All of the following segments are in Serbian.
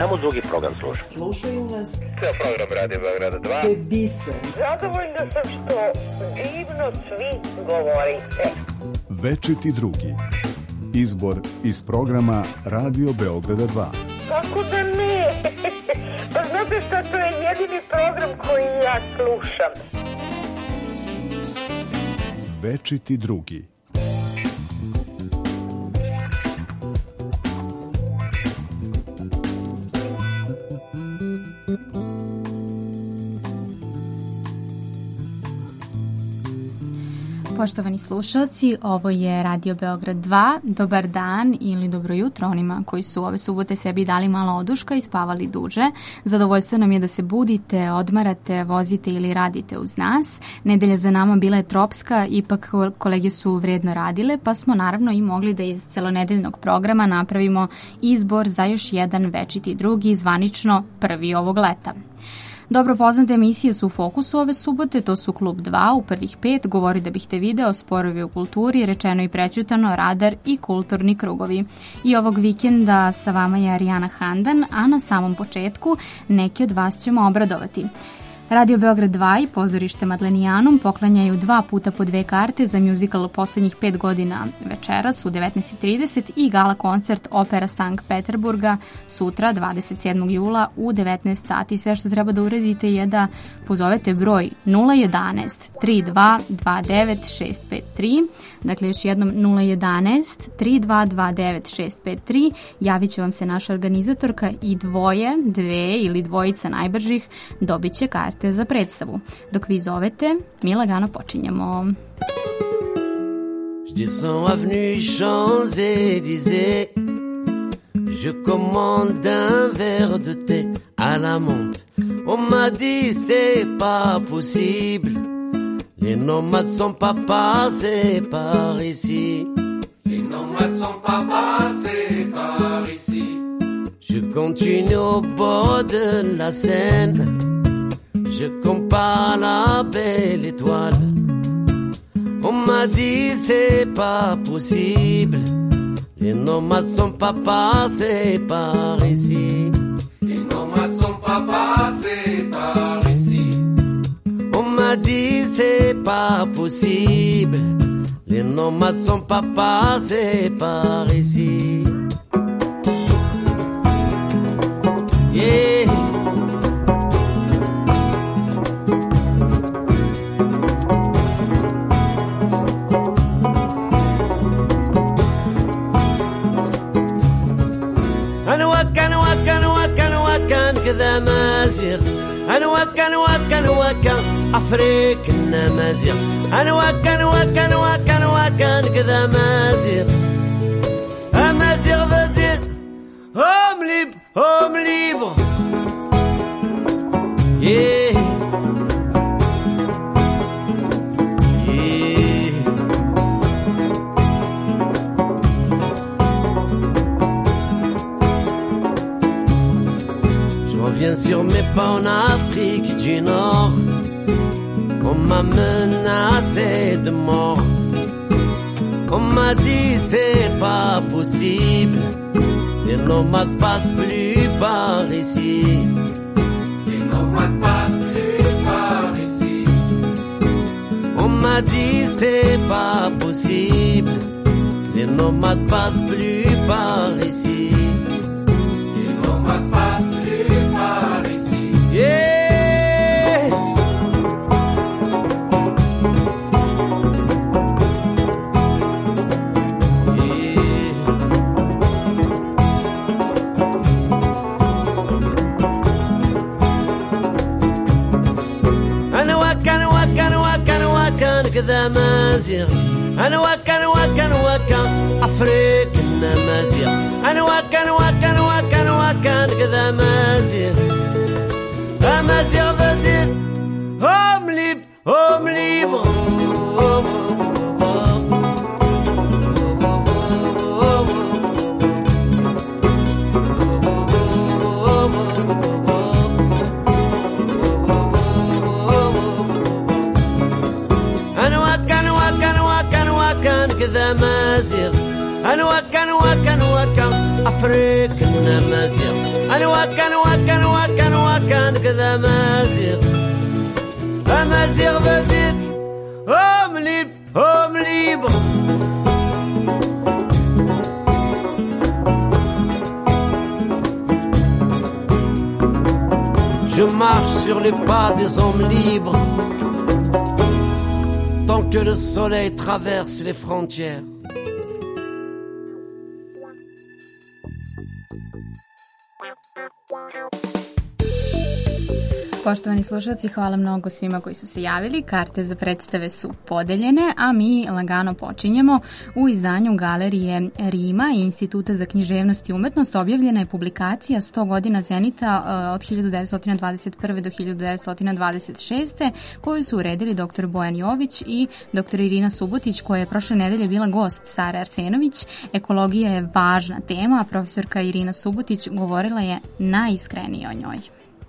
samo drugi program sluša. Slušaju nas. Ceo program radi Beograda 2. To je biser. Zadovoljna sam što divno svi govorite. Večiti drugi. Izbor iz programa Radio Beograda 2. Kako da ne? Pa znate šta, to je jedini program koji ja slušam. Večiti drugi. Poštovani slušalci, ovo je Radio Beograd 2. Dobar dan ili dobro jutro onima koji su ove subote sebi dali malo oduška i spavali duže. Zadovoljstvo nam je da se budite, odmarate, vozite ili radite uz nas. Nedelja za nama bila je tropska, ipak kolege su vredno radile, pa smo naravno i mogli da iz celonedeljnog programa napravimo izbor za još jedan večiti drugi, zvanično prvi ovog leta. Dobro poznate emisije su u fokusu ove subote, to su Klub 2 u prvih 5, Govori da bih te video, Sporovi u kulturi, Rečeno i prećutano, Radar i Kulturni krugovi. I ovog vikenda sa vama je Arijana Handan, a na samom početku neki od vas ćemo obradovati. Radio Beograd 2 i pozorište Madlenijanum poklanjaju 2 puta po 2 karte za muzikal poslednjih 5 godina večeras u 19.30 i gala koncert Opera Sankt Peterburga sutra 27. jula u 19 sati. Sve što treba da uradite je da pozovete broj 011 3229 653, dakle još jednom 011 3229 653, javit će vam se naša organizatorka i dve ili dvojica najbržih dobit će karte za predstavu. Dok vi zovete, mi lagano počinjemo. Je descends avenue Champs-Élysées, je commande un verre de thé à la menthe. On m'a dit c'est pas possible, les nomades sont pas passés par ici. Les nomades sont pas passés par ici. Je continue au bord de la Seine, je compare la belle étoile. On m'a dit c'est pas possible, les nomades sont pas passés par ici. Les nomades sont pas passés par ici. On m'a dit c'est pas possible, les nomades sont pas passés par ici. Yeah. كذا مازيغ أنا وكان أفريق النمازيغ أنا وكان كذا مازيغ أمازيغ بدير هم libre yeah. Viens sur mes pas en Afrique du Nord, on m'a menacé de mort. On m'a dit c'est pas possible, les nomades passent plus par ici. Les nomades passent plus par ici. On m'a dit c'est pas possible, les nomades passent plus par ici. Les nomades passent plus par ici. Yeah. كذا مازيغ أنا وكان أفريق النمازيغ أنا وكان كذا مازيغ أمازيغ بدير هم libre كذا مازيغ أنا وكان أفريق النمازيغ أنا وكان كذا مازيغ أمازيغ بفيد هم libre Je marche sur les pas des hommes libres tant que le soleil traverse les frontières. Poštovani slušalci, hvala mnogo svima koji su se javili. Karte za predstave su podeljene, a mi lagano počinjemo. U izdanju Galerije Rima i Instituta za književnost i umetnost objavljena je publikacija 100 godina Zenita od 1921. do 1926. koju su uredili dr. Bojan Jović i dr. Irina Subotić, koja je prošle nedelje bila gost Sare Arsenović. Ekologija je važna tema, a profesorka Irina Subotić govorila je najiskrenije o njoj.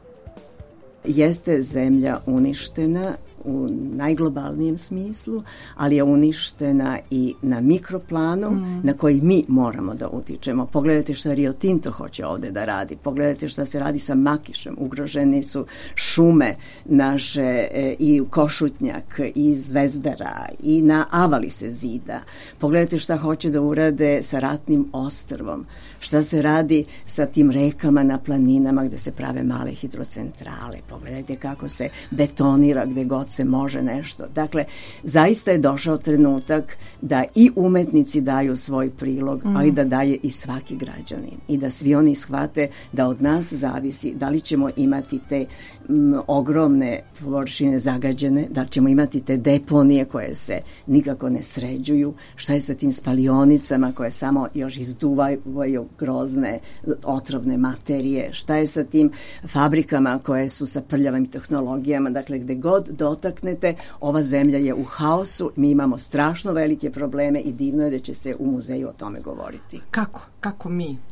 Jeste zemlja uništena u najglobalnijem smislu, ali je uništena i na mikroplanu na koji mi moramo da utičemo. Pogledajte šta Rio Tinto hoće ovde da radi. Pogledajte šta se radi sa Makišem. Ugrožene su šume naše i Košutnjak i Zvezdara i na Avali se zida. Pogledajte šta hoće da urade sa Ratnim ostrvom. Šta se radi sa tim rekama na planinama gde se prave male hidrocentrale. Pogledajte kako se betonira gde god se može nešto. Dakle, zaista je došao trenutak da i umetnici daju svoj prilog, ali da daje i svaki građanin. I da svi oni shvate da od nas zavisi da li ćemo imati te ogromne površine zagađene, da ćemo imati te deponije koje se nikako ne sređuju, šta je sa tim spalionicama koje samo još izduvaju grozne otrovne materije, šta je sa tim fabrikama koje su sa prljavim tehnologijama, dakle gde god dotaknete, ova zemlja je u haosu, mi imamo strašno velike probleme i divno je da će se u muzeju o tome govoriti. Kako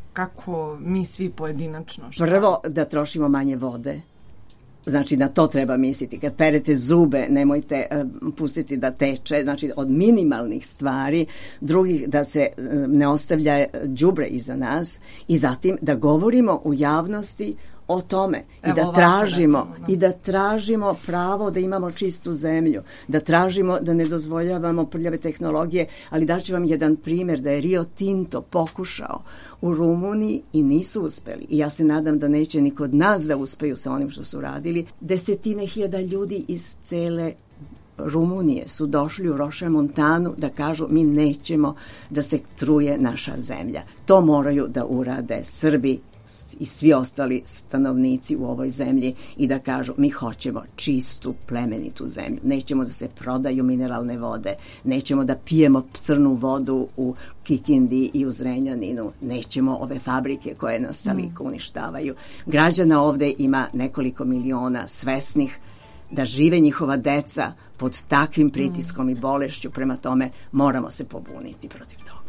mi svi pojedinačno? Šta? Prvo, da trošimo manje vode. Znači, na to treba misliti. Kad perete zube, nemojte pustiti da teče. Znači, od minimalnih stvari, drugih da se ne ostavlja đubre iza nas i zatim da govorimo u javnosti o tome i da tražimo pravo da imamo čistu zemlju, da tražimo da ne dozvoljavamo prljave tehnologije, ali daću vam jedan primjer da je Rio Tinto pokušao u Rumuniji i nisu uspeli. I ja se nadam da neće ni kod nas da uspeju sa onim što su radili. 10.000 ljudi iz cele Rumunije su došli u Roša Montanu da kažu mi nećemo da se truje naša zemlja. To moraju da urade Srbi i svi ostali stanovnici u ovoj zemlji i da kažu mi hoćemo čistu, plemenitu zemlju. Nećemo da se prodaju mineralne vode, nećemo da pijemo crnu vodu u Kikindi i u Zrenjaninu, nećemo ove fabrike koje nas toliko uništavaju. Građana ovde ima nekoliko miliona svesnih da žive njihova deca pod takvim pritiskom i bolešću, prema tome moramo se pobuniti protiv toga.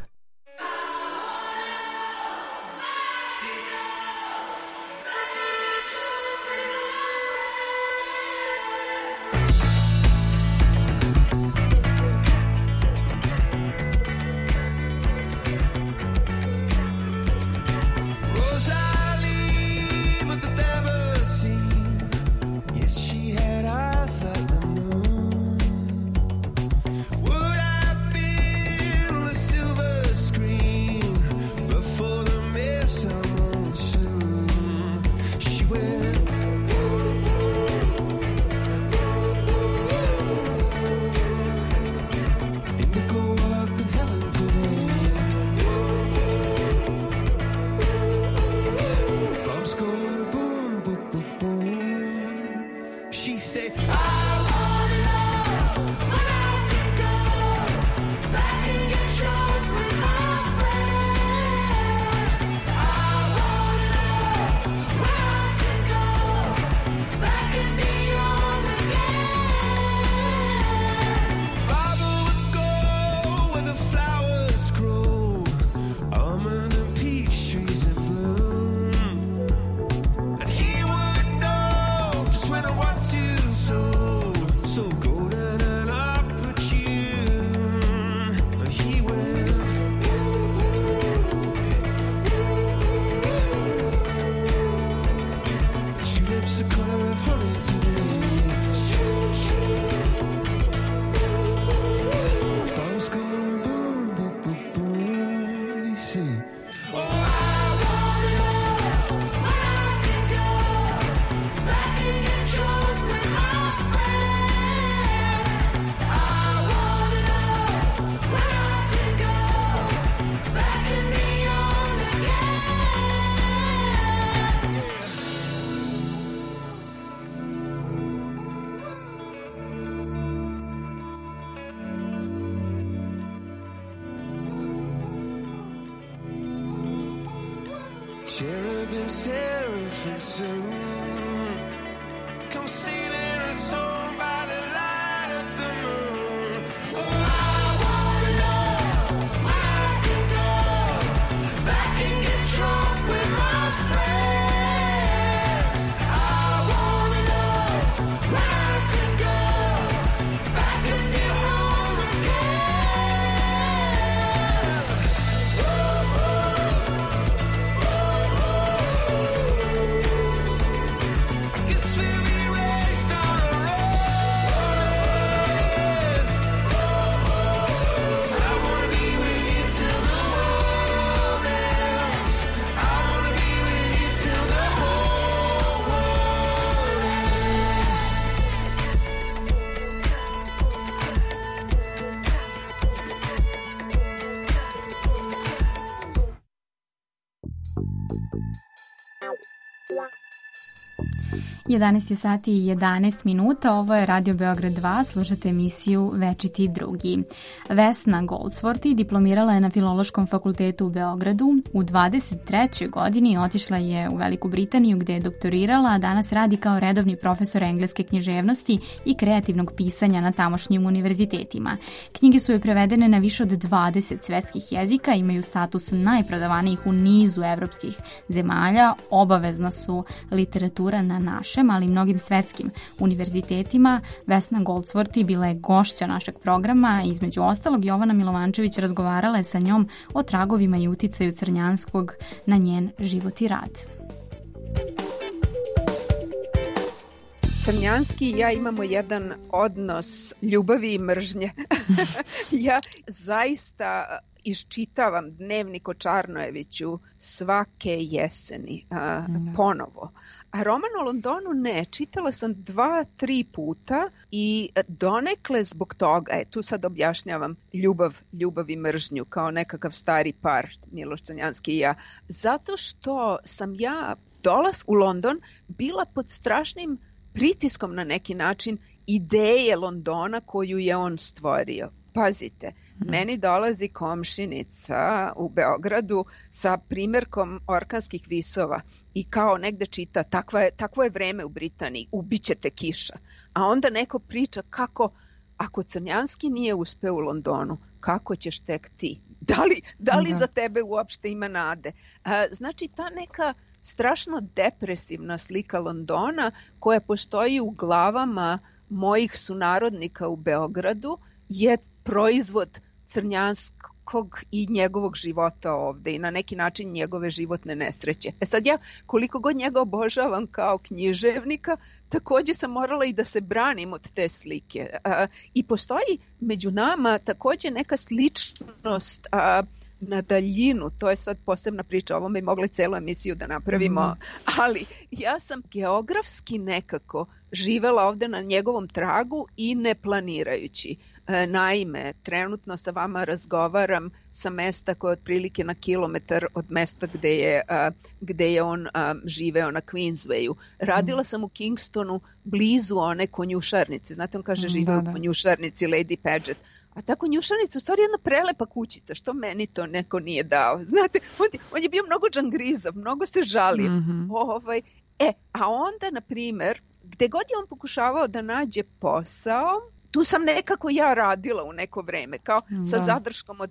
Silver cherubim, seraphim soon. Come singing a song by the light of the moon. Oh, I wanna know where I can go back and get drunk with my friends. I wanna know where I can go back and feel home again. I guess we'll be raised on a road. I wanna be with you till the world ends. I wanna be with you till the whole world ends. Jedanaest je sati i 11 minuta, ovo je Radio Beograd 2, slušate emisiju Večiti drugi. Vesna Goldsworthy diplomirala je na Filološkom fakultetu u Beogradu. U 23. godini otišla je u Veliku Britaniju gde je doktorirala, a danas radi kao redovni profesor engleske književnosti i kreativnog pisanja na tamošnjim univerzitetima. Knjige su joj prevedene na više od 20 svetskih jezika, imaju status najprodavanijih u nizu evropskih zemalja, obavezna su literatura na našem, ali i mnogim svetskim univerzitetima. Vesna Goldsworthy bila je gošća našeg programa. Između ostalog, Jovana Milovančević razgovarala je sa njom o tragovima i uticaju Crnjanskog na njen život i rad. Crnjanski i ja imamo jedan odnos ljubavi i mržnje. Ja zaista iščitavam Dnevnik o Čarnojeviću svake jeseni, ponovo. A roman o Londonu ne, čitala sam 2-3 puta i donekle zbog toga, tu sad objašnjavam ljubav i mržnju kao nekakav stari par, Miloš Crnjanski i ja, zato što sam ja dolaskom u London bila pod strašnim pritiskom na neki način ideje Londona koju je on stvorio. Pazite, meni dolazi komšinica u Beogradu sa primjerkom orkanskih visova i kao negde čita takvo je vreme u Britaniji, ubićete kiša. A onda neko priča kako ako Crnjanski nije uspeo u Londonu, kako ćeš tek ti? Da li za tebe uopšte ima nade? Znači ta neka strašno depresivna slika Londona koja postoji u glavama mojih sunarodnika u Beogradu je proizvod Crnjanskog i njegovog života ovde i na neki način njegove životne nesreće. Sad ja koliko god njega obožavam kao književnika, takođe sam morala i da se branim od te slike. I postoji među nama takođe neka sličnost na daljinu, to je sad posebna priča, ovome i mogli celu emisiju da napravimo, ali ja sam geografski nekako živela ovde na njegovom tragu i ne planirajući. Naime, trenutno sa vama razgovaram sa mesta koje je otprilike na kilometar od mesta gde je on živeo na Queenswayu. Radila sam u Kingstonu blizu one konjušarnice. Znate, on kaže živeo u konjušarnici Lady Paget. A ta konjušarnica u stvari jedna prelepa kućica, što meni to neko nije dao. Znate, on je bio mnogo džangrizav, mnogo se žalio. A onda, na primer, gde god je on pokušavao da nađe posao, tu sam nekako ja radila u neko vreme, kao sa zadrškom od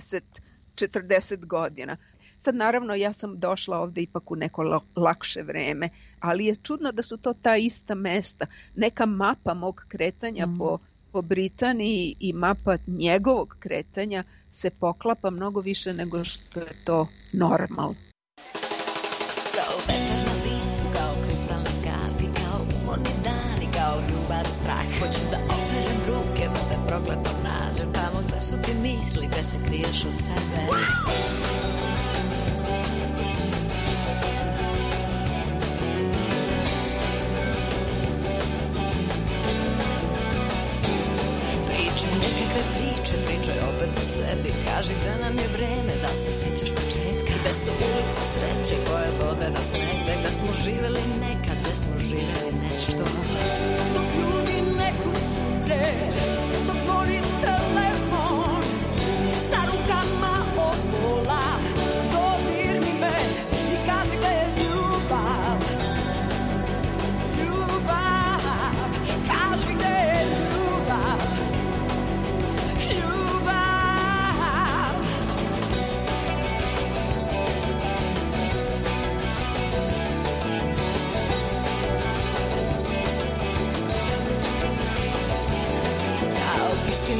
30-40 godina. Sad naravno ja sam došla ovde ipak u neko lakše vreme, ali je čudno da su to ta ista mesta. Neka mapa mog kretanja po Britaniji i mapa njegovog kretanja se poklapa mnogo više nego što je to normalno. Kao vetar na licu, kao kristalne kapi, kao umorni dani, kao ljubav, strah. Hoću da operem ruke, da te prokletom nađem tamo gde su ti misli, gde se kriješ od sebe. Pričaj opet o sebi, kaži da nam je vreme, da se sjećaš početka. Gde su ulice sreće koje vode nas negde, gde smo živeli nekad, gde smo živeli nešto. Dok ljudi ne kušure, dok zvoni telefon, sa rukama od pola, dodirni me i kaži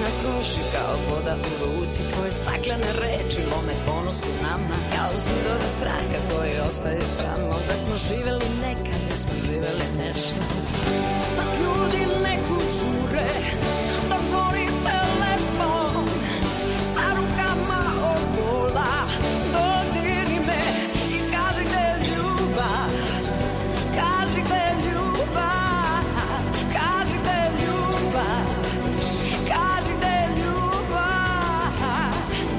na koši kao voda u ruci, tvoje staklene reči lome ponos u nama, kao zidove straha koji ostaju tamo, da smo živeli nekad, da smo živeli nešto. Dok ljudi neku čure, dok zvoni telefon, sa rukama od bola, dodiri me i kaži gde je ljubav, kaži gde je ljubav, kaži gde je ljubav, kaži gde je ljubav.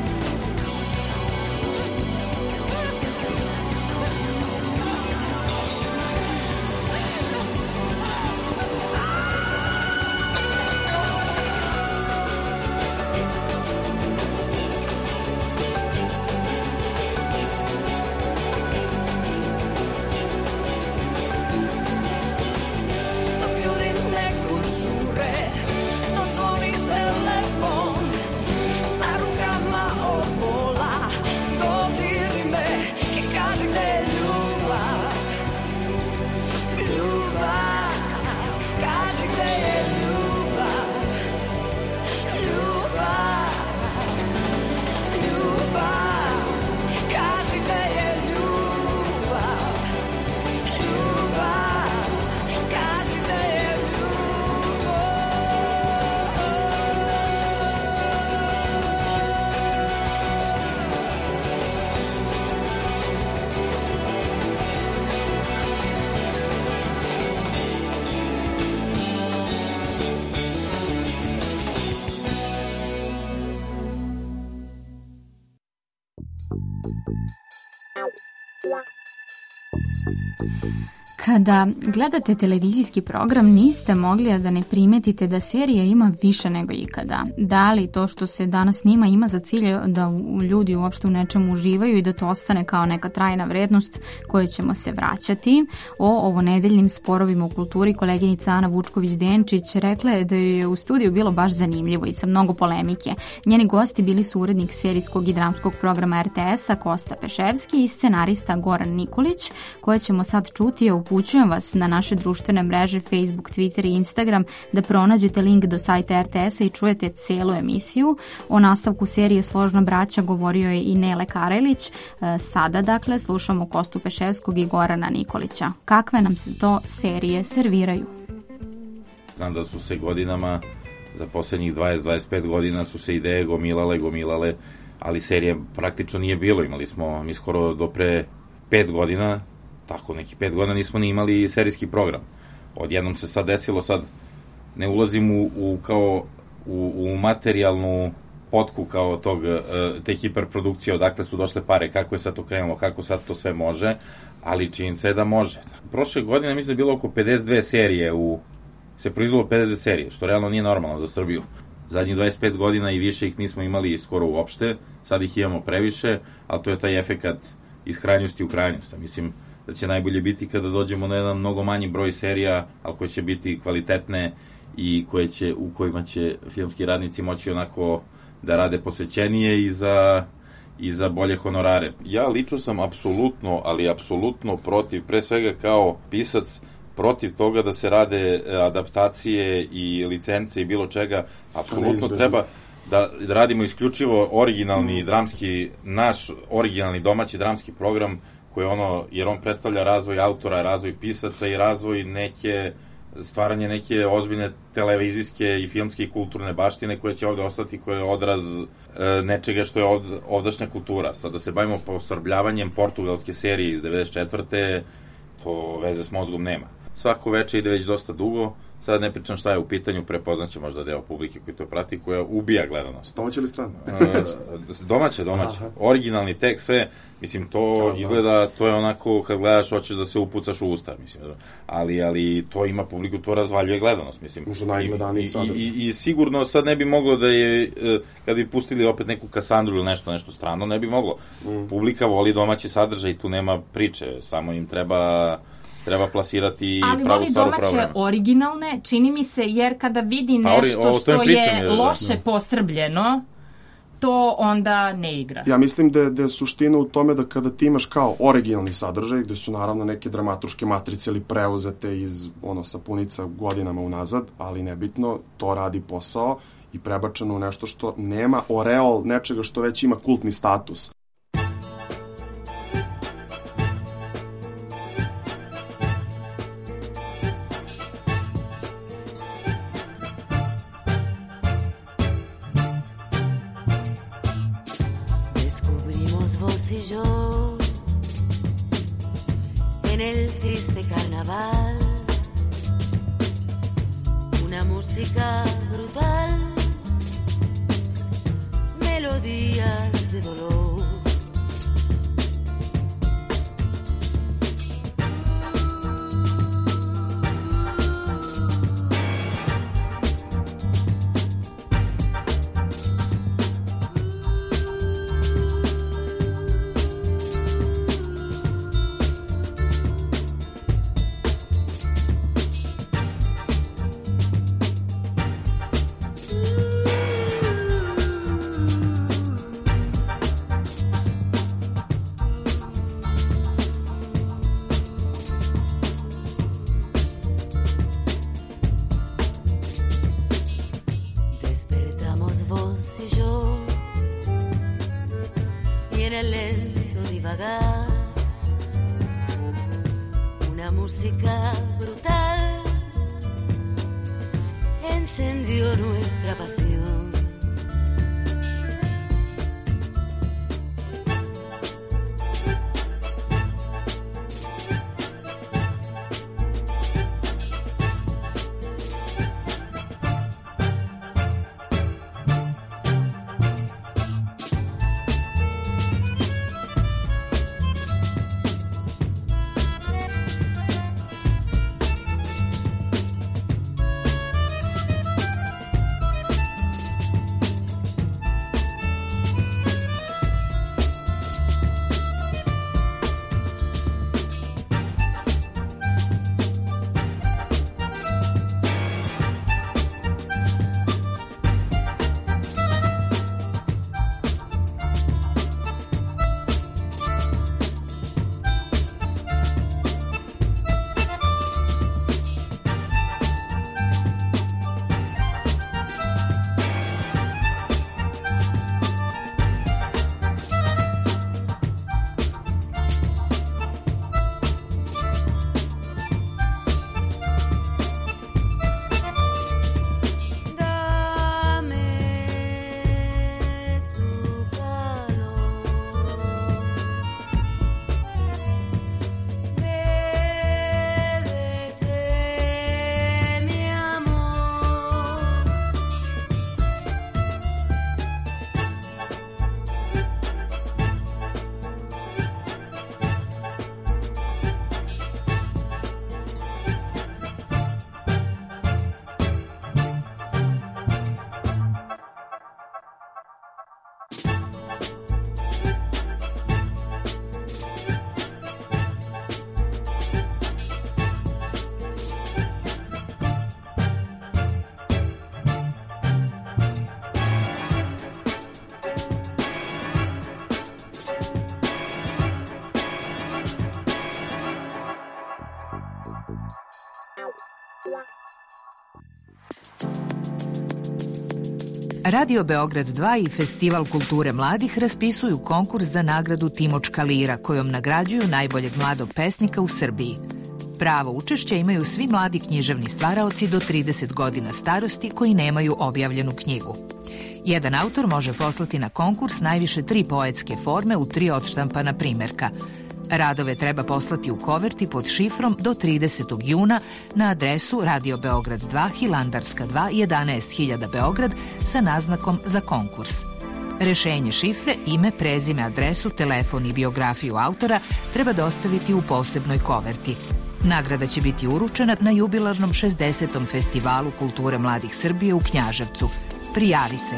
Dok ljudi neku čure, dok zvoni telefon, sa rukama od bola, dodiri me i kaži gde je ljubav, ljubav, kaži gde je ljubav, ljubav, ljubav, kaži gde je ljubav, ljubav, kaži gde je Kada gledate televizijski program, niste mogli da ne primetite da serija ima više nego ikada. Da li to što se danas snima ima za cilj da ljudi uopšte u nečemu uživaju i da to ostane kao neka trajna vrednost kojoj ćemo se vraćati? O ovonedeljnim sporovima u kulturi koleginica Ana Vučković-Denčić rekla je da je u studiju bilo baš zanimljivo i sa mnogo polemike. Njeni gosti bili su urednik serijskog i dramskog programa RTS-a Kosta Peševski i scenarista Goran Nikolić, koje ćemo sad čuti. Upućujem vas na naše društvene mreže Facebook, Twitter i Instagram da pronađete link do sajta RTS-a i čujete celu emisiju. O nastavku serije Složna braća govorio je i Nele Karelić. Sada, dakle, slušamo Kostu Peševskog i Gorana Nikolića. Kakve nam se to serije serviraju? Znam da su se godinama, za posljednjih 20-25 godina su se ideje gomilale, ali serije praktično nije bilo. Imali smo mi skoro do pre 5 godina, tako nekih 5 godina nismo ni imali serijski program. Odjednom se sad desilo, sad ne ulazim u materijalnu potku kao te hiperprodukcije, odakle su došle pare, kako je sad to krenulo, kako sad to sve može, ali činjenica je da može. Prošle godine mislim da je bilo oko 52 serije, se proizvelo 52 serije, što realno nije normalno za Srbiju. Zadnjih 25 godina i više ih nismo imali skoro uopšte, sad ih imamo previše, ali to je taj efekat iz krajnjosti u krajnjost. Mislim da će najbolje biti kada dođemo na jedan mnogo manji broj serija, ali koje će biti kvalitetne i u kojima će filmski radnici moći onako da rade posvećenije i za bolje honorare. Ja lično sam apsolutno protiv, pre svega kao pisac, protiv toga da se rade adaptacije i licence i bilo čega. Apsolutno treba da radimo isključivo originalni dramski, naš originalni domaći dramski program, jer on predstavlja razvoj autora, razvoj pisaca i razvoj stvaranje neke ozbiljne televizijske i filmske i kulturne baštine koje će ovde ostati, koje je odraz nečega što je ovdašnja kultura. Sad da se bavimo posrbljavanjem portugalske serije iz 94. to veze s mozgom nema. Svako veče ide već dosta dugo, sad ne pričam šta je u pitanju, prepoznaće možda deo publike koji to prati, koja ubija gledanost. Domaće ili strano? Domaće. Originalni tekst, sve, mislim, to izgleda, to je onako kad gledaš, hoćeš da se upucaš u usta, mislim, ali to ima publiku, to razvaljuje gledanost, mislim. Možda najgledaniji sadržaj. I sigurno sad ne bi moglo da je, kad bi pustili opet neku Kasandru ili nešto strano, ne bi moglo. Publika voli domaći sadržaj, tu nema priče, samo im treba plasirati pravu stvaru pravu. Ali voli domaće originalne, čini mi se, jer kada vidi nešto što je loše posrbljeno, to onda ne igra. Ja mislim da je suština u tome da kada ti imaš kao originalni sadržaj, gde su naravno neke dramaturške matrice ili preuzete iz sapunica godinama unazad, ali nebitno, to radi posao i prebačeno u nešto što nema oreol nečega što već ima kultni status. Descubrimos vos y yo en el triste carnaval una música brutal, melodías de dolor. Música brutal encendió nuestra pasión. Radio Beograd 2 i Festival kulture mladih raspisuju konkurs za nagradu Timočka lira, kojom nagrađuju najboljeg mladog pesnika u Srbiji. Pravo učešće imaju svi mladi književni stvaraoci do 30 godina starosti koji nemaju objavljenu knjigu. Jedan autor može poslati na konkurs najviše 3 poetske forme u 3 odštampana primerka. Radove treba poslati u koverti pod šifrom do 30. juna na adresu Radio Beograd 2, Hilandarska 2, 11.000 Beograd sa naznakom za konkurs. Rešenje šifre, ime, prezime, adresu, telefon i biografiju autora treba dostaviti u posebnoj koverti. Nagrada će biti uručena na jubilarnom 60. Festivalu kulture mladih Srbije u Knjaževcu. Prijavi se!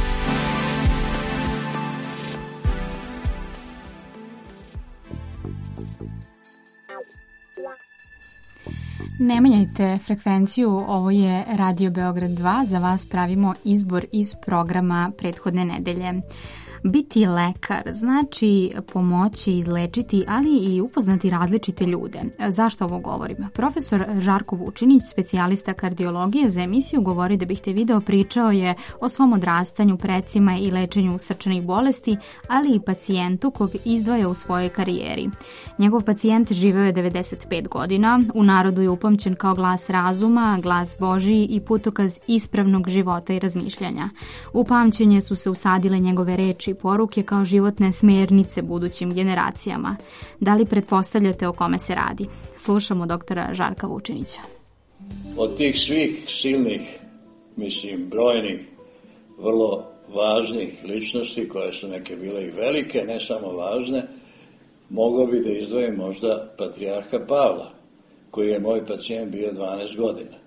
Ne menjajte frekvenciju, ovo je Radio Beograd 2, za vas pravimo izbor iz programa prethodne nedelje. Biti lekar znači pomoći, izlečiti, ali i upoznati različite ljude. Zašto ovo govorim? Profesor Žarko Vučinić, specijalista kardiologije za emisiju Govori da bih te video, pričao je o svom odrastanju, precima i lečenju srčanih bolesti, ali i pacijentu kog izdvaja u svojoj karijeri. Njegov pacijent živeo je 95 godina, u narodu je upamćen kao glas razuma, glas Božiji i putokaz ispravnog života i razmišljanja. U pamćenje su se usadile njegove reči i poruke kao životne smernice budućim generacijama. Da li pretpostavljate o kome se radi? Slušamo doktora Žarka Vučinića. Od tih svih silnih, brojnih, vrlo važnih ličnosti, koje su neke bile i velike, ne samo važne, mogao bi da izdvojim možda patrijarha Pavla, koji je moj pacijent bio 12 godina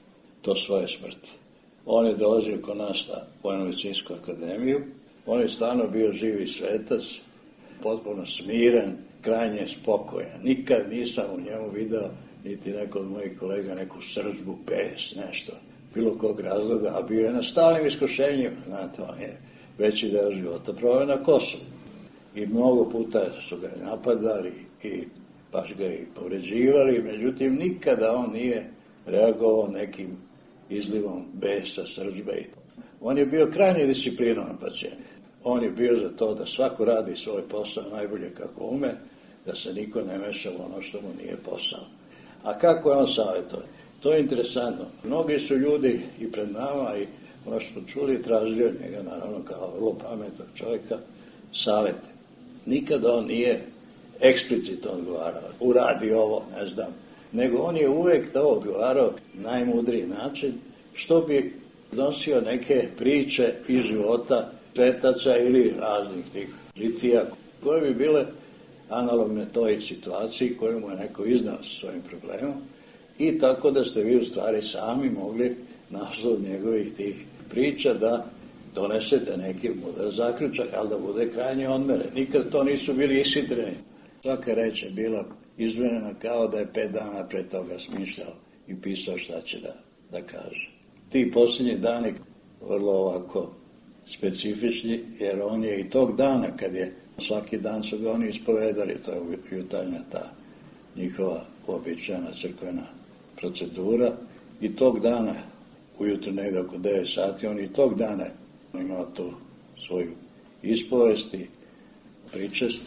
do svoje smrti. On je dolazio kod nas na Vojno-medicinsku akademiju, on je stvarno bio živi svetac, potpuno smiren, krajnje spokojan. Nikad nisam u njemu video, niti neko od mojih kolega, neku srdžbu, bes, nešto, bilo kog razloga, a bio je na stalnim iskušenjima, znate, on je veći deo života proveo na Kosovu. I mnogo puta su ga napadali i baš ga i povređivali, međutim nikada on nije reagovao nekim izlivom besa, srdžbe. On je bio krajnje disciplinovan pacijent. On je bio za to da svako radi svoj posao najbolje kako ume, da se niko ne meša u ono što mu nije posao. A kako je on savjetovao? To je interesantno. Mnogi su ljudi i pred nama i ono što smo čuli tražili od njega, naravno kao vrlo pametnog čovjeka, savjete. Nikada on nije eksplicitno odgovarao, uradi ovo, ne znam, nego on je uvijek to odgovarao najmudriji način, što bi nosio neke priče iz života svetaca ili raznih tih žitija, koje bi bile analogne toj situaciji koju mu je neko iznao sa svojim problemom, i tako da ste vi u stvari sami mogli naslov njegovih tih priča da donesete neki mudar zaključak, ali da bude krajnje odmeren. Nikad to nisu bili ishitreni. Svaka reč je bila izmjerena kao da je 5 dana pre toga smišljao i pisao šta će da kaže. Ti posljednji dani vrlo ovako specifični, jer on je i tog dana, kad je svaki dan su ga oni ispovedali, to je jutarnja ta njihova uobičajena crkvena procedura, i tog dana, ujutro negdje oko 9 sati, on i tog dana imao tu svoju ispovest i pričest.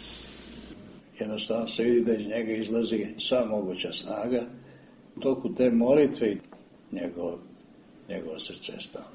Jednostavno se vidi da iz njega izlazi sva moguća snaga. U toku te molitve njegovo srce je stalo.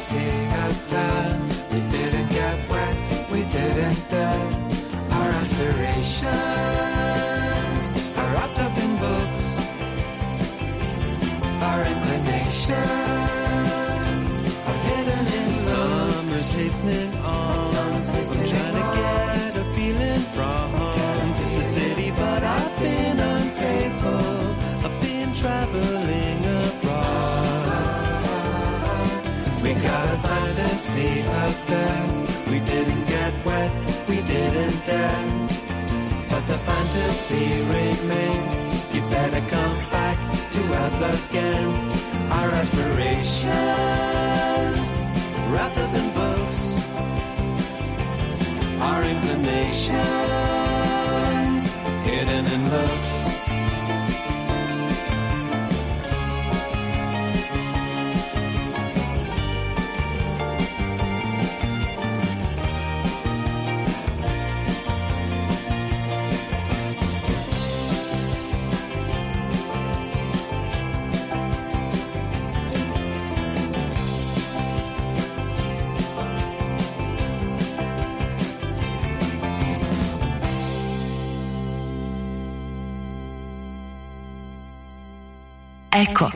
fantasy affair. We didn't get wet, we didn't dare. Our aspirations are wrapped up in books. Our inclinations are hidden in summer's hastening on. I'm trying to get a feeling from the city, but I've been unfaithful. I've been traveling abroad. We got a fantasy out there. We didn't get wet, we didn't dare. But the fantasy remains. You better come back to earth again. Our aspirations wrapped up in books. Our inclinations hidden in looks. Eko.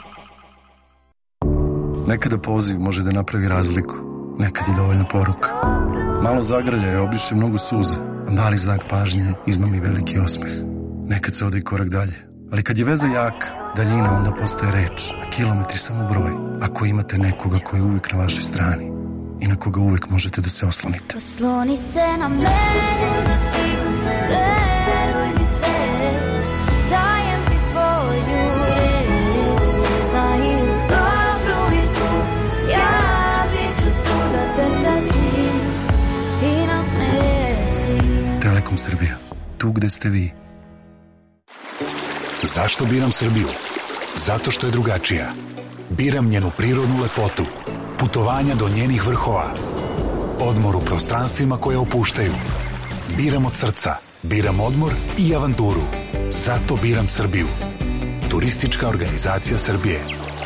Nekada poziv može da napravi razliku, nekad je dovoljna poruka. Malo zagrljaja obriše mnogo suza, a mali znak pažnje izmami veliki osmeh. Nekad se ode i korak dalje, ali kad je veza jaka, daljina onda postaje reč, a kilometri samo broj, ako imate nekoga koji je uvijek na vašoj strani i na koga uvijek možete da se oslonite. Osloni se na mene, veruj mi se, dajem ti svoj ljubav. Znaju dobru i zlu, ja bit ću tu da te tasim i nasmeješ si. Telekom Srbija, tu gde ste vi. Zašto biram Srbiju? Zato što je drugačija. Biram njenu prirodnu lepotu, putovanja do njenih vrhova, odmor u prostranstvima koje opuštaju. Biram od srca, biram odmor i avanturu. Zato biram Srbiju. Turistička organizacija Srbije.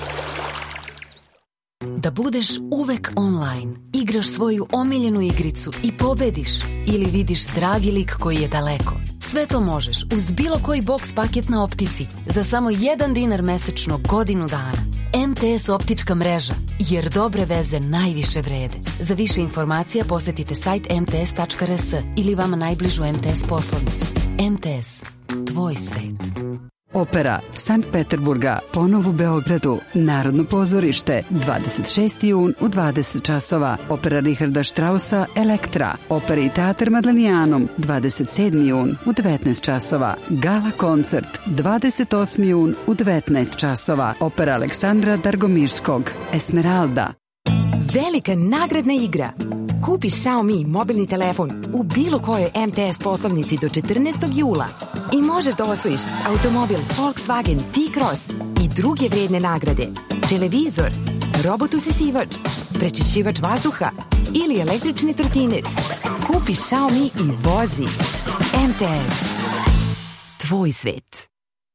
Da budeš uvek online, igraš svoju omiljenu igricu i pobediš ili vidiš dragi lik koji je daleko. Sve to možeš uz bilo koji boks paket na Optici za samo $1 mesečno godinu dana. MTS optička mreža, jer dobre veze najviše vrede. Za više informacija posetite sajt mts.rs ili vama najbližu MTS poslovnicu. MTS, tvoj svet. Opera Sankt Peterburga ponovo u Beogradu. Narodno pozorište 26. jun u 20 časova. Opera Richarda Straussa Elektra. Opera i teatr Madlenijanom 27. jun u 19 časova. Gala koncert 28. jun u 19 časova. Opera Aleksandra Dargomirskog Esmeralda. Velika nagradna igra. Kupi Xiaomi mobilni telefon u bilo kojoj MTS poslovnici do 14. jula i možeš da osvojiš automobil Volkswagen T-Cross i druge vredne nagrade, televizor, robot usisivač, prečišćivač vazduha ili električni trotinet. Kupi Xiaomi i vozi. MTS. Tvoj svet.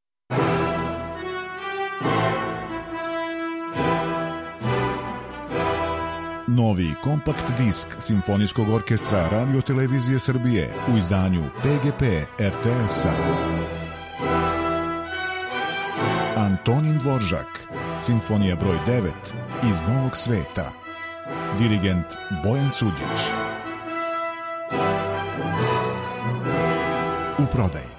Novi kompakt disk Simfonijskog orkestra Radio-televizije Srbije u izdanju PGP RTS-a. Antonin Dvoržak, Simfonija broj 9 iz Novog sveta. Dirigent Bojan Suđić. U prodaji.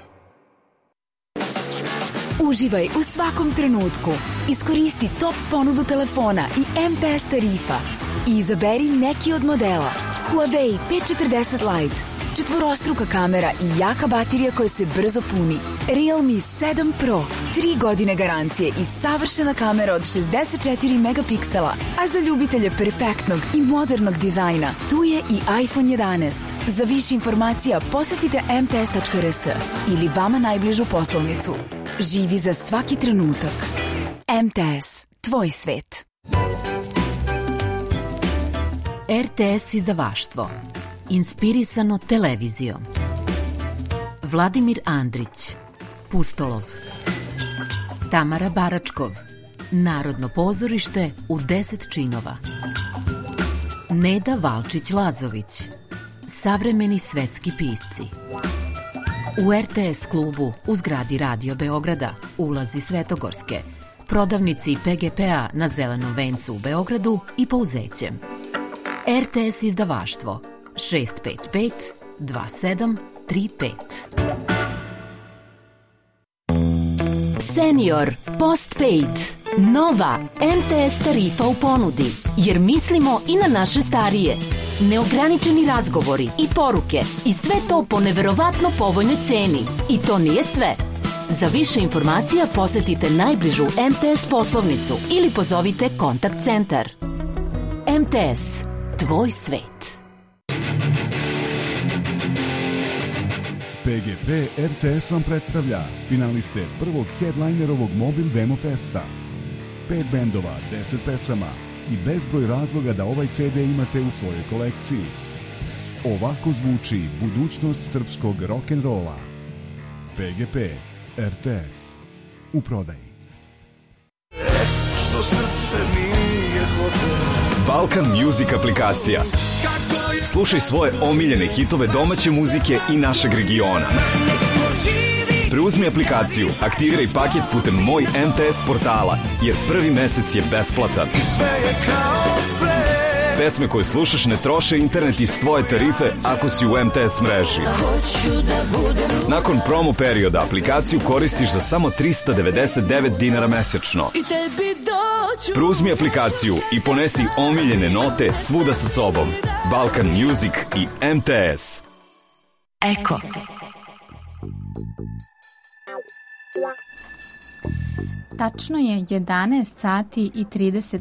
Uživaj u svakom trenutku. Iskoristi top ponudu telefona i MTS tarifa. I izaberi neki od modela. Huawei P40 Lite, četvorostruka kamera i jaka baterija koja se brzo puni. Realme 7 Pro, 3 godine garancije i savršena kamera od 64 megapiksela. A za ljubitelje perfektnog i modernog dizajna, tu je i iPhone 11. Za više informacija posetite mts.rs ili vama najbližu poslovnicu. Živi za svaki trenutak. MTS, tvoj svet. RTS izdavaštvo. Inspirisano televizijom. Vladimir Andrić. Pustolov. Tamara Baračkov. Narodno pozorište u 10 činova. Neda Valčić-Lazović. Savremeni svetski pisci. U RTS klubu u zgradi Radio Beograda, ulazi Svetogorske, prodavnici PGP-a na Zelenom vencu u Beogradu i Pouzećem. RTS izdavaštvo 655 2735. Senior Postpaid. Nova MTS tarifa u ponudi, jer mislimo i na naše starije. Neograničeni razgovori i poruke i sve to po neverovatno povoljnoj ceni. I to nije sve. Za više informacija posetite najbližu MTS poslovnicu ili pozovite kontakt centar. MTS. Tvoj svet. PGP RTS vam predstavlja finaliste prvog headlinerovog Mobil Demo Festa. 5 bendova, 10 pesama i bezbroj razloga da ovaj CD imate u svojoj kolekciji. Ovako zvuči budućnost srpskog rock'n'rolla. PGP RTS u prodaji. Što srce nije hotel. Balkan Music aplikacija. Slušaj svoje omiljene hitove domaće muzike i našeg regiona. Preuzmi aplikaciju, aktiviraj paket putem Moj MTS portala, jer prvi mesec je besplatan. Pesme koje slušaš ne troše internet iz tvoje tarife ako si u MTS mreži. Nakon promo perioda aplikaciju koristiš za samo 399 dinara mesečno. Preuzmi aplikaciju i ponesi omiljene note svuda sa sobom. Balkan Music i MTS. Eko. Tačno je 11 sati i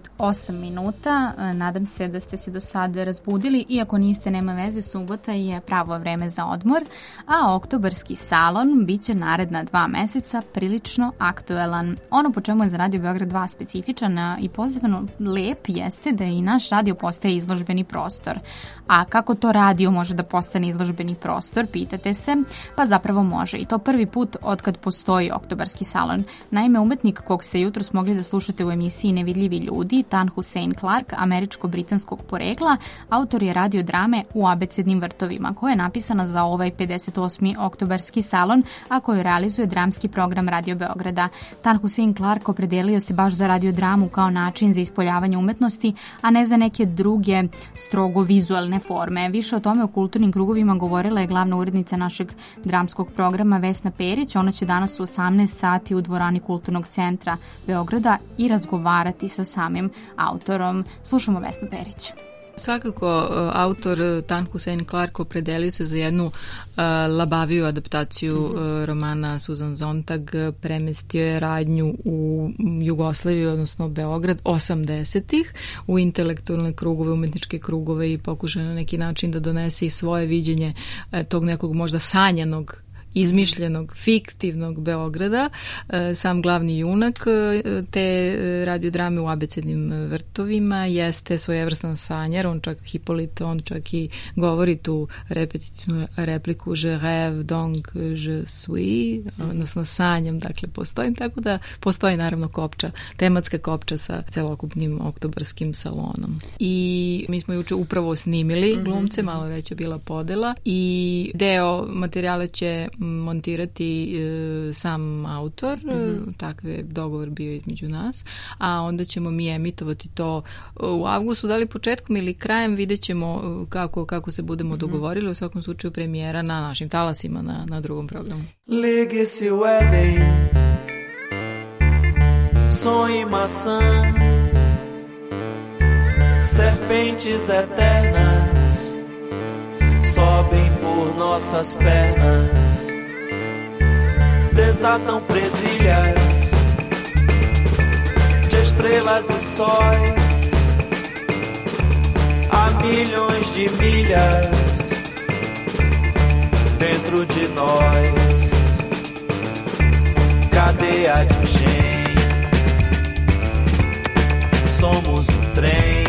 38 minuta. Nadam se da ste se do sada razbudili. Iako niste, nema veze, subota je pravo vreme za odmor. A oktobarski salon bit će naredna 2 meseca prilično aktuelan. Ono po čemu je za Radio Beograd 2 specifičan i posebno lep jeste da i naš radio postaje izložbeni prostor. A kako to radio može da postane izložbeni prostor, pitate se? Pa zapravo može. I to prvi put od kad postoji oktobarski salon. Naime, umetnik kog ste jutros mogli da slušate u emisiji Nevidljivi ljudi, Tan Hussein Clark, američko-britanskog porekla, autor je radio drame U abecednim vrtovima, koja je napisana za ovaj 58. oktobarski salon, a koju realizuje dramski program Radio Beograda. Tan Hussein Clark opredelio se baš za radiodramu kao način za ispoljavanje umetnosti, a ne za neke druge strogo vizualne forme. Više o tome u kulturnim krugovima govorila je glavna urednica našeg dramskog programa Vesna Perić. Ona će danas u 18 sati u dvorani Kulturnog centra Beograda i razgovarati sa samim autorom. Slušamo Vesnu Perić. Svakako, autor Tan Hussein Clark opredelio se za jednu labaviju adaptaciju romana Susan Sontag, premestio je radnju u Jugoslaviju, odnosno Beograd, 80-ih, u intelektualne krugove, umetničke krugove i pokušao na neki način da donese i svoje viđenje tog nekog možda sanjanog, izmišljenog, fiktivnog Beograda. Sam glavni junak te radiodrame U abecednim vrtovima jeste svojevrstan sanjar, on čak Hipolit, on čak i govori tu repetitivnu repliku Je rêve donc je suis, odnosno sanjam, dakle postojim, tako da postoji naravno kopča, tematska kopča sa celokupnim oktobarskim salonom. I mi smo juče upravo snimili glumce, malo već je bila podela i deo materijala će montirati sam autor, takve dogovor bio između nas, a onda ćemo mi emitovati to u avgustu, da li početkom ili krajem, vidjet ćemo kako se budemo dogovorili, u svakom slučaju premijera na našim talasima na drugom programu. Ligue-se o Éden, sonho e maçã, serpentes eternas sobem por nossas pernas, desatam presilhas de estrelas e sóis a milhões de milhas dentro de nós, cadeia de genes, somos trem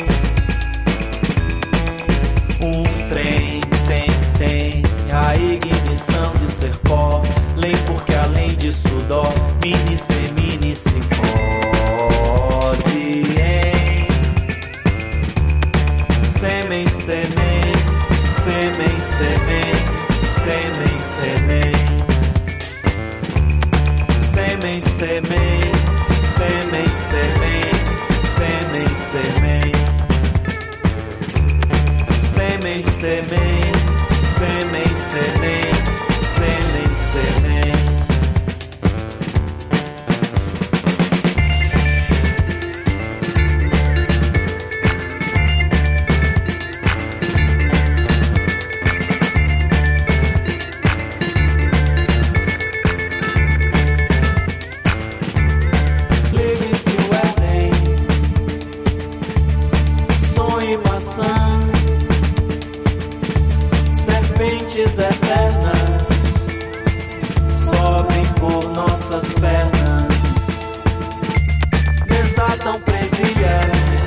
tem a ignição de ser pó, lei porque além disso dó, mini simpose em Semei, semei, semei, semei. Semei, semei, semei, semei, semei, semei. Semei, semei, semei, semei, semei, semei. Eternas sobem por nossas pernas, desatam presilhas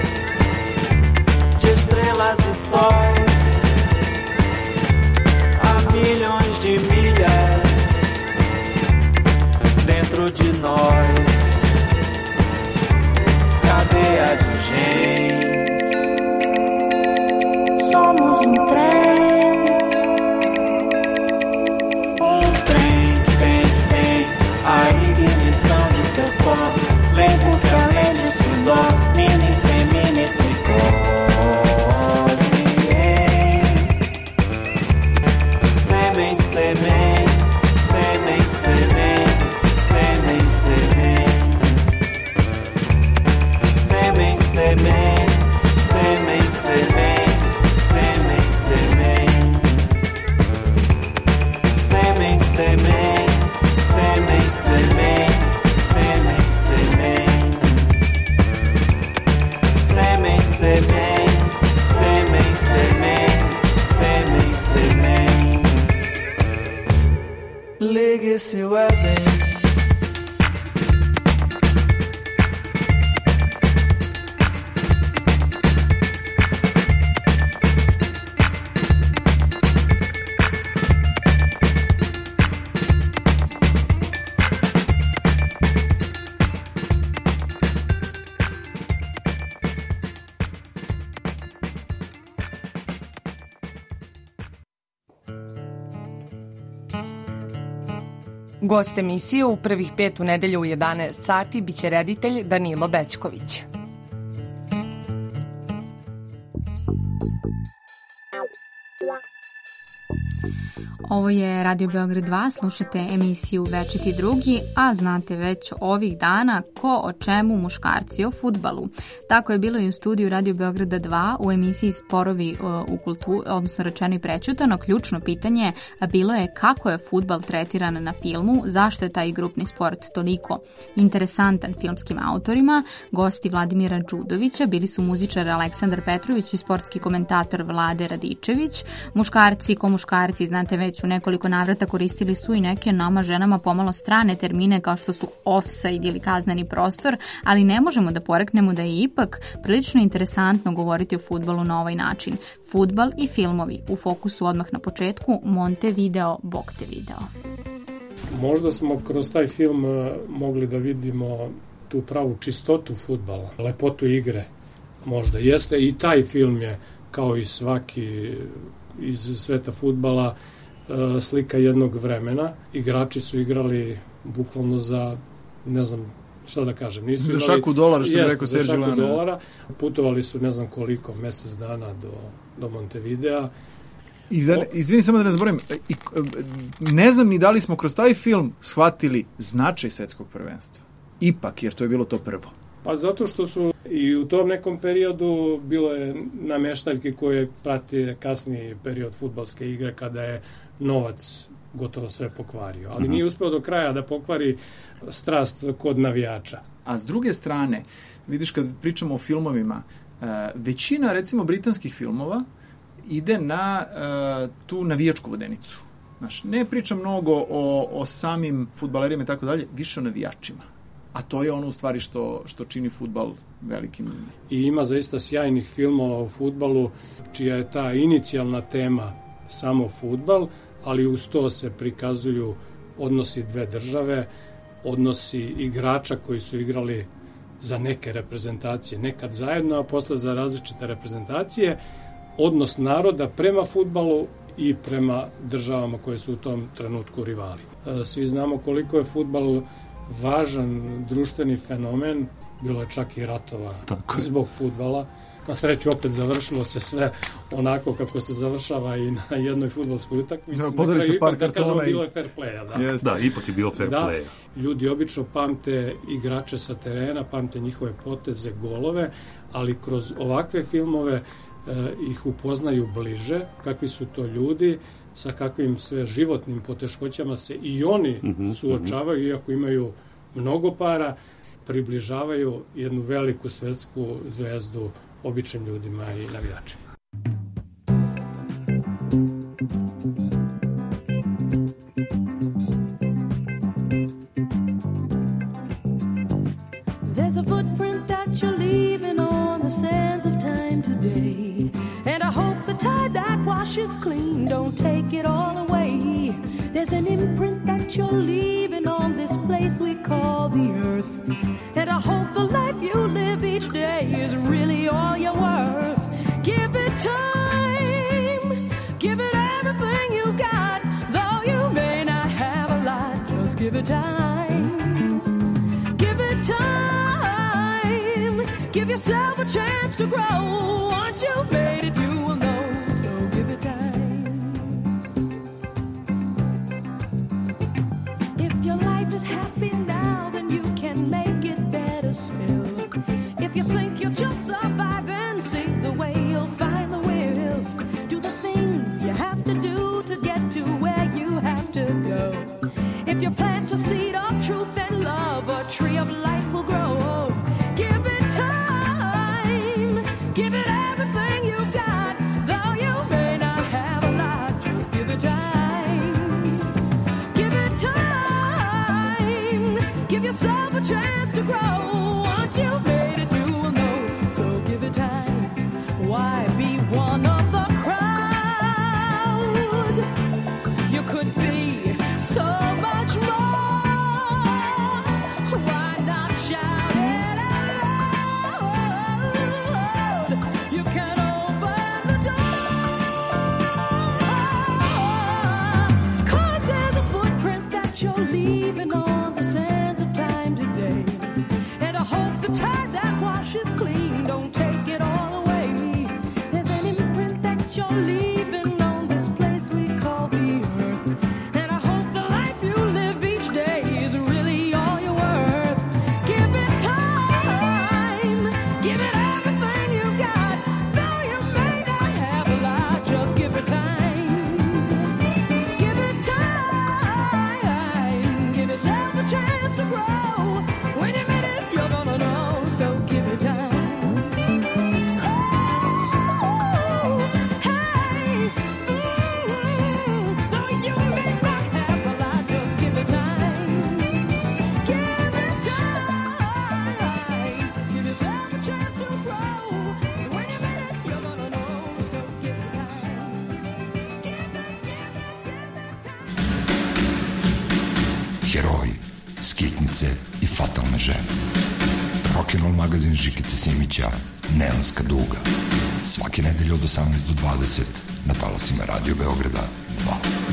de estrelas e sóis a milhões de milhas dentro de nós, cadeia de genes. Somos um trem. De seu pó, lembro que além disso dó, mini psicose. Semei, semei, semei, semei, semei, semei. Semei, semei, semei, semei, semei, semei. Semei, semei, semei, semei. Semei, semei, semei, semei, semei, semei, semei, semei. Ligue-se o Éden. Gost emisije u prvih 5 u nedelju u 11 sati biće reditelj Danilo Bećković. Ovo je Radio Beograd 2, slušate emisiju Večiti drugi, a znate već ovih dana ko o čemu, muškarci o fudbalu. Tako je bilo i u studiju Radio Beograda 2 u emisiji Sporovi u kulturi, odnosno rečeno i prećutano. Ključno pitanje bilo je kako je fudbal tretiran na filmu, zašto je taj grupni sport toliko interesantan filmskim autorima. Gosti Vladimira Đudovića bili su muzičar Aleksandar Petrović i sportski komentator Vlade Radičević. Muškarci ko muškarci, znate već, u nekoliko navrata koristili su i neke nama ženama pomalo strane termine kao što su offside ili kazneni prostor, ali ne možemo da poreknemo da je ipak prilično interesantno govoriti o fudbalu na ovaj način. Fudbal i filmovi u fokusu odmah na početku, Montevideo, Boktevideo. Možda smo kroz taj film mogli da vidimo tu pravu čistotu fudbala, lepotu igre. Možda jeste i taj film je kao i svaki iz sveta fudbala slika jednog vremena. Igrači su igrali bukvalno za, ne znam šta da kažem, nisu za šaku dolara, što bi rekao Sergio Lana. Za šaku dolara. Putovali su ne znam koliko, mesec dana do Montevidea. Izvini, samo da ne zaboravim, ne znam ni da li smo kroz taj film shvatili značaj svetskog prvenstva. Ipak, jer to je bilo to prvo. Pa zato što su i u tom nekom periodu bilo je namještaljke koje prati kasniji period fudbalske igre kada je novac gotovo sve pokvario. Ali nije uspeo do kraja da pokvari strast kod navijača. A s druge strane, vidiš kad pričamo o filmovima, većina recimo britanskih filmova ide na tu navijačku vodenicu. Znaš, ne pričam mnogo o samim fudbalerima i tako dalje, više o navijačima. A to je ono u stvari što čini fudbal velikim. I ima zaista sjajnih filmova o fudbalu, čija je ta inicijalna tema samo fudbal, ali uz to se prikazuju odnosi dve države, odnosi igrača koji su igrali za neke reprezentacije, nekad zajedno, a posle za različite reprezentacije, odnos naroda prema fudbalu i prema državama koje su u tom trenutku rivali. Svi znamo koliko je fudbal važan društveni fenomen, bilo je čak i ratova zbog fudbala. Na sreću opet završilo se sve onako kako se završava i na jednoj fudbalskoj utakmici. Podeli se par kartona bilo je fair playa. Da, ipak je bio fair play. Ljudi obično pamte igrače sa terena, pamte njihove poteze, golove, ali kroz ovakve filmove ih upoznaju bliže, kakvi su to ljudi, sa kakvim sve životnim poteškoćama se i oni suočavaju, iako imaju mnogo para, približavaju jednu veliku svetsku zvezdu običnim ljudima i navijačima. There's a footprint that you're leaving on the sands of time today, and I hope the tide that washes clean don't take it all away. There's an imprint that you're leaving on this place we call the earth, and I hope the life you live each day is really all you're worth. Give it time, give it everything you got, though you may not have a lot, just give it time. Give it time, give yourself a chance to grow. Once you've made it, you will know, so give it time. If your life is happy now, then you can make it better still. If you think you're just surviving, see the way you'll find the will. Do the things you have to do to get to where you have to go. If you plant a seed of truth and love, a tree of life will grow. Give it time, give it everything you got, though you may not have a lot, just give it time. Give it time, give yourself a chance to grow. Once you've made it, you will know, so give it time. Why be one of the crowd? You could be so much more. Why not shout it out loud? You can open the door, 'cause there's a footprint that you're leaving on the sands of time today, and I hope the tide that washes clean don't take it all away. There's an imprint that you're leaving on this place we call the earth, and I hope the life you live each day is really all you're worth. Give it time, give it everything you got, though you may not have a lot, just give it time. Give it time, give yourself a chance to grow. When you meet it, you're gonna know, so give it time. Though you may not have a lot, just give it time. Give it time, give yourself a chance to grow. When you meet it, you're gonna know, so give it time. Heroji, skitnice i fatalne žene. Rock'n'roll magazin Žikice Simića, Neonska duga. Svake nedelje od 18 do 20 na talasima Radio Beograda 2.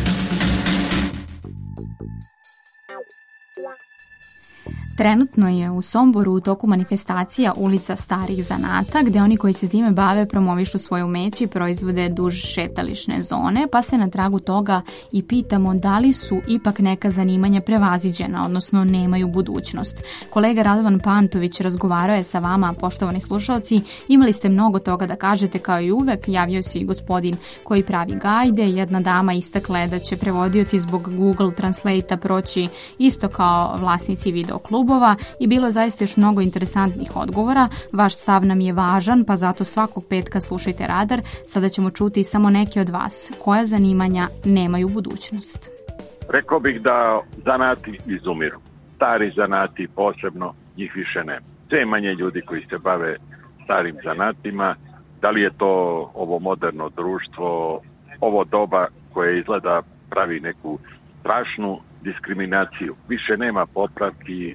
Trenutno je u Somboru u toku manifestacija Ulica starih zanata, gde oni koji se time bave promovišu svoje umeće i proizvode duž šetališne zone, pa se na tragu toga i pitamo da li su ipak neka zanimanja prevaziđena, odnosno nemaju budućnost. Kolega Radovan Pantović razgovarao je sa vama, poštovani slušalci, imali ste mnogo toga da kažete kao i uvek, javio se i gospodin koji pravi gajde, jedna dama istakla je da će prevodioci zbog Google Translate-a proći isto kao vlasnici videoklubova i bilo je zaista još mnogo interesantnih odgovora. Vaš stav nam je važan, pa zato svakog petka slušajte Radar. Sada ćemo čuti samo neke od vas. Koja zanimanja nemaju budućnost? Rekao bih da zanati izumiru. Stari zanati posebno, njih više nema. Sve manje ljudi koji se bave starim zanatima. Da li je to ovo moderno društvo, ovo doba koje izgleda pravi neku strašnu diskriminaciju. Više nema popravki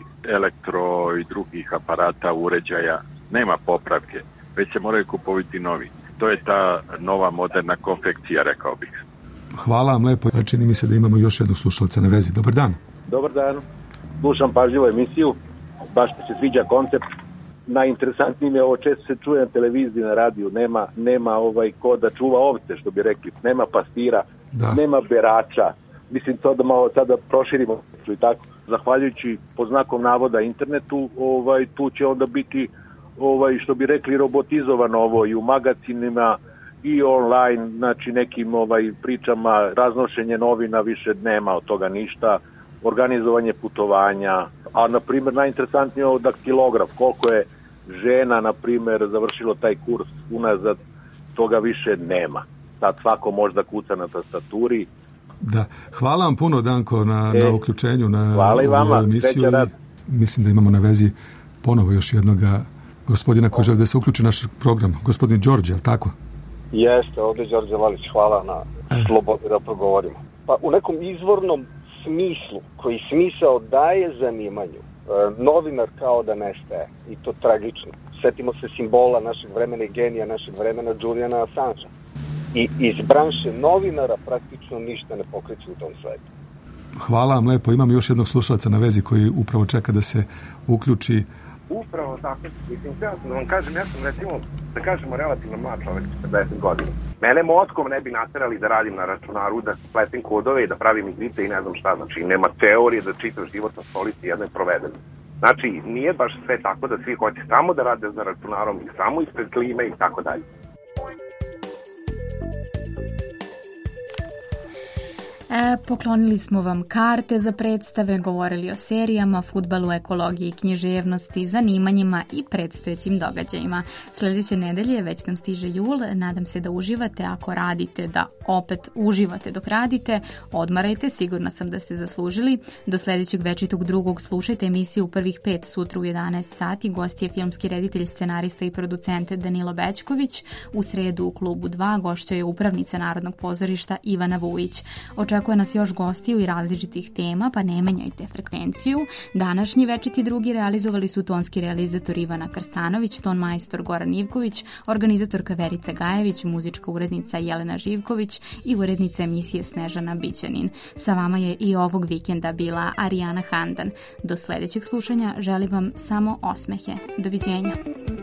elektro i drugih aparata, uređaja. Nema popravke, već se moraju kupovati novi. to je ta nova moderna konfekcija, rekao bih. Hvala vam lepo. Čini mi se da imamo još jednog slušalca na vezi. Dobar dan. Dobar dan. Slušam pažljivo emisiju. Baš mi se sviđa koncept. Najinteresantnije je ovo, često se čuje na televiziji, na radiju. Nema ko da čuva ovce, što bi rekli. Nema pastira, nema berača. Mislim to da malo sada proširimo i tako. Zahvaljujući po znakom navoda internetu, tu će onda biti što bi rekli robotizovano ovo i u magazinima i online, znači nekim pričama, raznošenje novina, više nema od toga ništa, organizovanje putovanja, a na primjer najinteresantnije je ovo daktilograf, koliko je žena na primjer završilo taj kurs unazad, toga više nema. Sad svako može da kuca na tastaturi. Da, hvala vam puno Danko na uključenju na hvala i vama, emisiju. Mislim da imamo na vezi ponovo još jednoga gospodina koji želi da se uključi naš program, gospodin Đorđe, je li tako? Jeste, ovdje Đorđe Valić, hvala na slobodi da progovorimo. Pa u nekom izvornom smislu, koji smisao daje zanimanju, novinar kao da nestaje, i to tragično. Sjetimo se simbola našeg vremena i genija našeg vremena, Juliana Assangea. I iz branše novinara praktično ništa ne pokreće u tom svetu. Hvala vam lepo, imam još jednog slušalca na vezi koji upravo čeka da se uključi. Upravo tako, mislim, da vam kažem, ja sam recimo, da kažemo, relativno mlad čovjek, 40 godina. Mene mozgom ne bi naterali da radim na računaru, da pletim kodove i da pravim igrice i ne znam šta, znači nema teorije da čitav život na stolici jedno je proveden. Znači, nije baš sve tako da svi hoće samo da rade za računarom i samo ispred klime i tako dalje. Poklonili smo vam karte za predstave, govorili o serijama, fudbalu, ekologiji i književnosti, zanimanjima i predstojećim događajima. Sljedeće nedelje već nam stiže jul, nadam se da uživate, ako radite da opet uživate dok radite, odmarajte, sigurna sam da ste zaslužili. Do sljedećeg večitog drugog slušajte emisiju Prvih 5 sutra u 11 sati, gost je filmski reditelj, scenarista i producent Danilo Bećković. U sredu u klubu 2 gošća je upravnica Narodnog pozorišta Ivana Vujić. Očekuje nas još gostiju i različitih tema, pa ne menjajte frekvenciju. Današnji večiti drugi realizovali su tonski realizator Ivana Krstanović, ton majstor Goran Ivković, organizatorka Verica Gajević, muzička urednica Jelena Živković i urednica emisije Snežana Bićanin. Sa vama je i ovog vikenda bila Arijana Handan. Do sljedećeg slušanja želim vam samo osmehe. Doviđenja.